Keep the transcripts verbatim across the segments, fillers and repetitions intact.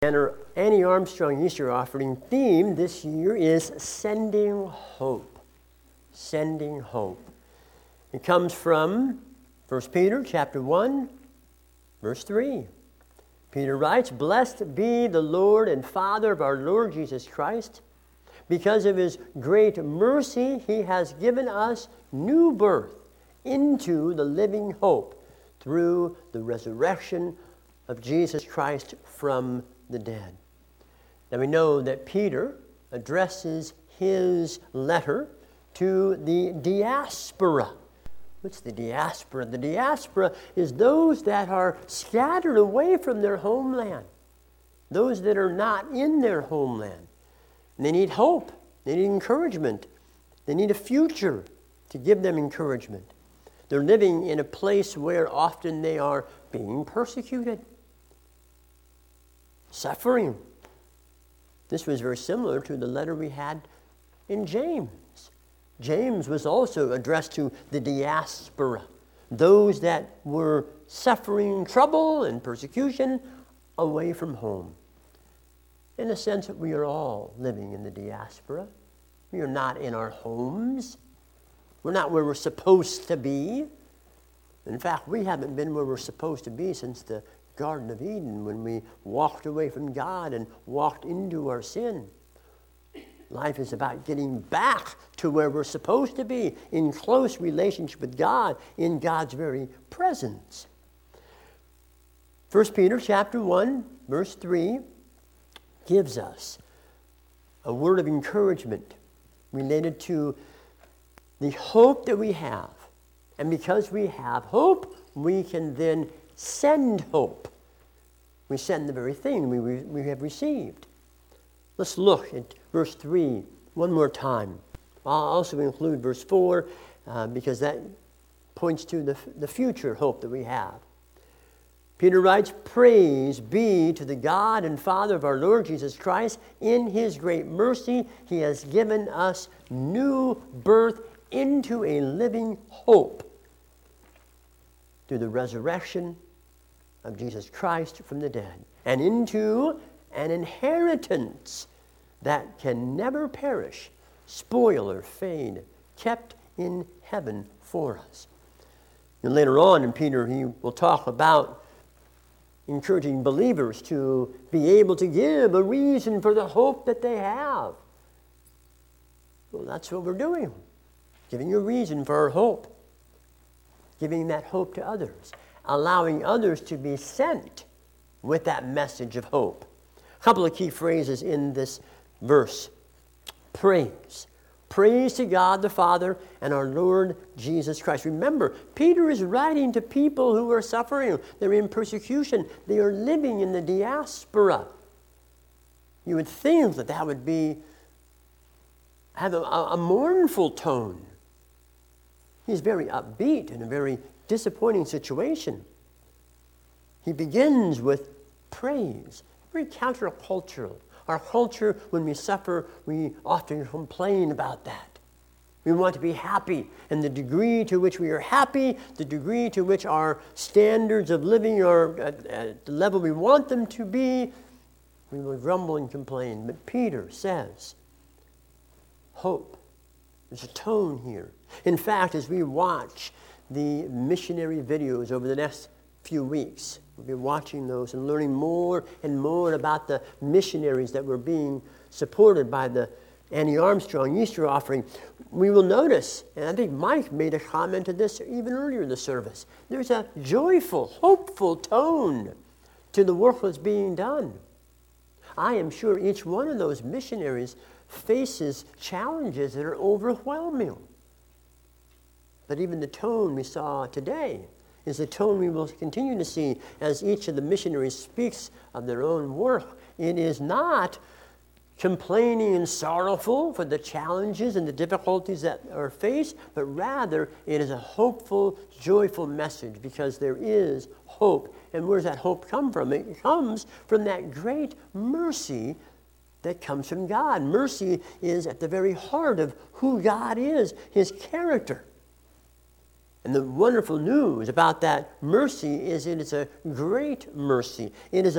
And our Annie Armstrong Easter offering theme this year is Sending Hope. Sending Hope. It comes from First Peter chapter one, verse three. Peter writes, "Blessed be the Lord and Father of our Lord Jesus Christ. Because of his great mercy, he has given us new birth into the living hope through the resurrection of Jesus Christ from the dead." Now we know that Peter addresses his letter to the diaspora. What's the diaspora? The diaspora is those that are scattered away from their homeland, those that are not in their homeland. And they need hope, they need encouragement, they need a future to give them encouragement. They're living in a place where often they are being persecuted, suffering. This was very similar to the letter we had in James. James was also addressed to the diaspora, those that were suffering trouble and persecution away from home. In a sense, we are all living in the diaspora. We are not in our homes. We're not where we're supposed to be. In fact, we haven't been where we're supposed to be since the Garden of Eden, when we walked away from God and walked into our sin. Life is about getting back to where we're supposed to be, in close relationship with God, in God's very presence. First Peter chapter one, verse three, gives us a word of encouragement related to the hope that we have. And because we have hope, we can then send hope. We send the very thing we, we have received. Let's look at verse three one more time. I'll also include verse four uh, because that points to the, the future hope that we have. Peter writes, "Praise be to the God and Father of our Lord Jesus Christ. In his great mercy, he has given us new birth into a living hope through the resurrection of Jesus Christ from the dead, and into an inheritance that can never perish, spoil or fade, kept in heaven for us." And later on in Peter, he will talk about encouraging believers to be able to give a reason for the hope that they have. Well, that's what we're doing, giving a reason for our hope, giving that hope to others, allowing others to be sent with that message of hope. A couple of key phrases in this verse. Praise. Praise to God the Father and our Lord Jesus Christ. Remember, Peter is writing to people who are suffering. They're in persecution. They are living in the diaspora. You would think that that would be have a, a mournful tone. He's very upbeat in a very disappointing situation. He begins with praise, very countercultural. Our culture, when we suffer, we often complain about that. We want to be happy, and the degree to which we are happy, the degree to which our standards of living are at, at the level we want them to be, we will grumble and complain. But Peter says, hope. There's a tone here. In fact, as we watch the missionary videos over the next few weeks, we'll be watching those and learning more and more about the missionaries that were being supported by the Annie Armstrong Easter offering. We will notice, and I think Mike made a comment to this even earlier in the service, there's a joyful, hopeful tone to the work that's being done. I am sure each one of those missionaries faces challenges that are overwhelming. But even the tone we saw today is the tone we will continue to see as each of the missionaries speaks of their own work. It is not complaining and sorrowful for the challenges and the difficulties that are faced, but rather it is a hopeful, joyful message because there is hope. And where does that hope come from? It comes from that great mercy that comes from God. Mercy is at the very heart of who God is, his character. And the wonderful news about that mercy is it is a great mercy. It is a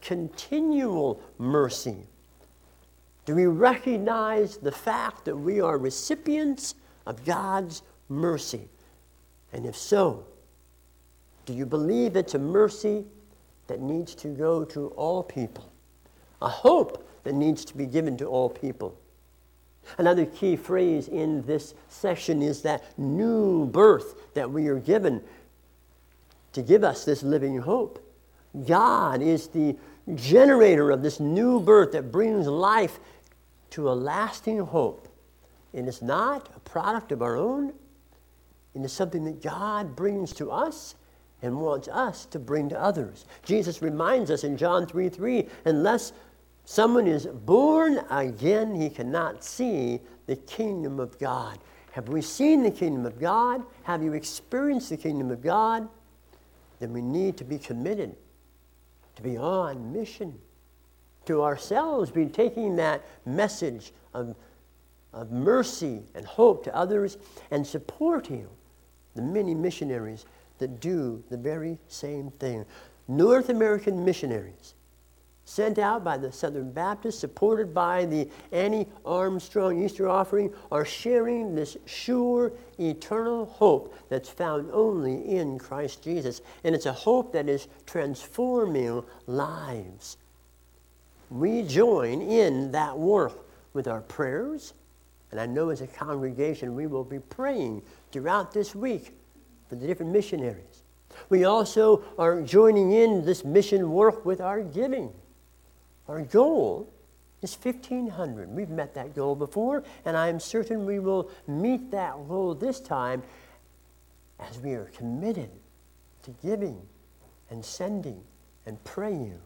continual mercy? Do we recognize the fact that we are recipients of God's mercy? And if so, do you believe it's a mercy that needs to go to all people? A hope that needs to be given to all people? Another key phrase in this section is that new birth that we are given to give us this living hope. God is the generator of this new birth that brings life to a lasting hope. And it's not a product of our own. It is something that God brings to us and wants us to bring to others. Jesus reminds us in John three three, unless someone is born again, he cannot see the kingdom of God. Have we seen the kingdom of God? Have you experienced the kingdom of God? Then we need to be committed to be on mission, to ourselves be taking that message of, of mercy and hope to others, and supporting the many missionaries that do the very same thing. North American missionaries sent out by the Southern Baptists, supported by the Annie Armstrong Easter Offering, are sharing this sure, eternal hope that's found only in Christ Jesus. And it's a hope that is transforming lives. We join in that work with our prayers, and I know as a congregation we will be praying throughout this week for the different missionaries. We also are joining in this mission work with our giving. Our goal is fifteen hundred. We've met that goal before, and I am certain we will meet that goal this time as we are committed to giving and sending and praying.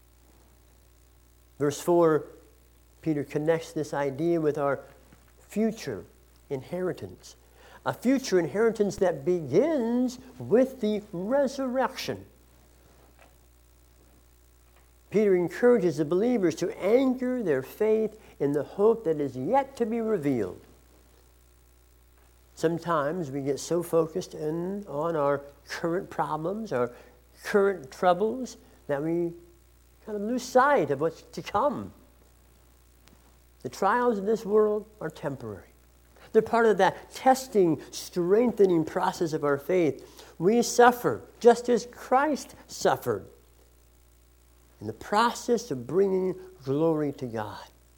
Verse four, Peter connects this idea with our future inheritance. A future inheritance that begins with the resurrection. Peter encourages the believers to anchor their faith in the hope that is yet to be revealed. Sometimes we get so focused in on our current problems, our current troubles, that we kind of lose sight of what's to come. The trials of this world are temporary. They're part of that testing, strengthening process of our faith. We suffer just as Christ suffered in the process of bringing glory to God.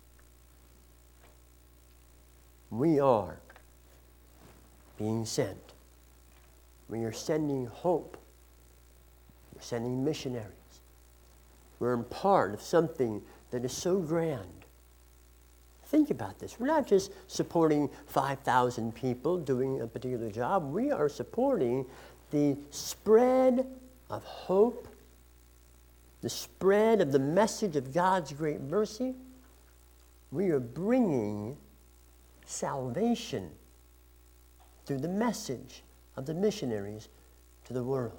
We are being sent. We are sending hope. We're sending missionaries. We're in part of something that is so grand. Think about this. We're not just supporting five thousand people doing a particular job. We are supporting the spread of hope, the spread of the message of God's great mercy. We are bringing salvation through the message of the missionaries to the world.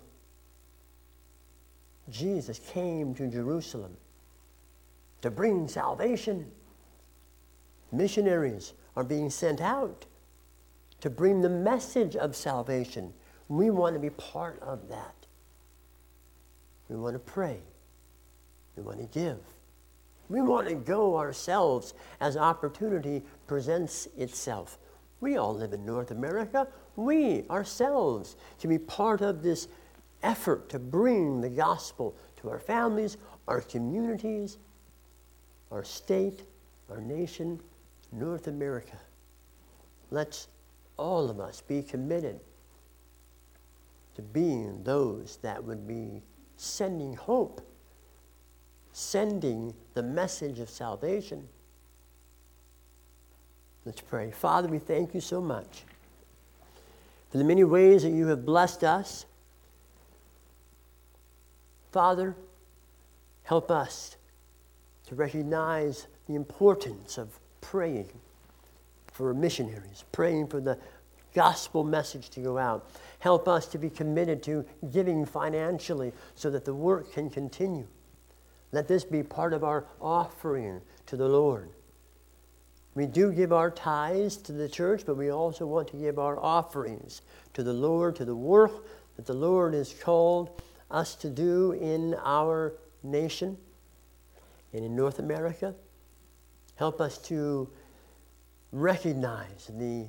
Jesus came to Jerusalem to bring salvation. Missionaries are being sent out to bring the message of salvation. We want to be part of that. We want to pray. We want to give. We want to go ourselves as opportunity presents itself. We all live in North America. We ourselves can be part of this effort to bring the gospel to our families, our communities, our state, our nation, North America. Let's all of us be committed to being those that would be sending hope, sending the message of salvation. Let's pray. Father, we thank you so much for the many ways that you have blessed us. Father, help us to recognize the importance of praying for missionaries, praying for the gospel message to go out. Help us to be committed to giving financially so that the work can continue. Let this be part of our offering to the Lord. We do give our tithes to the church, but we also want to give our offerings to the Lord, to the work that the Lord has called us to do in our nation. and in North America. Help us to recognize the,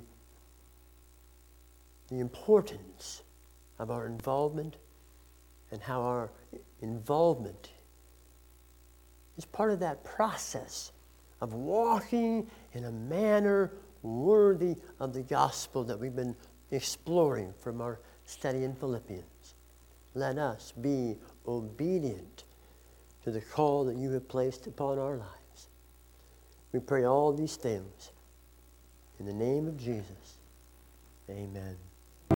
the importance of our involvement and how our involvement is part of that process of walking in a manner worthy of the gospel that we've been exploring from our study in Philippians. Let us be obedient to the call that you have placed upon our lives. We pray all these things in the name of Jesus. Amen.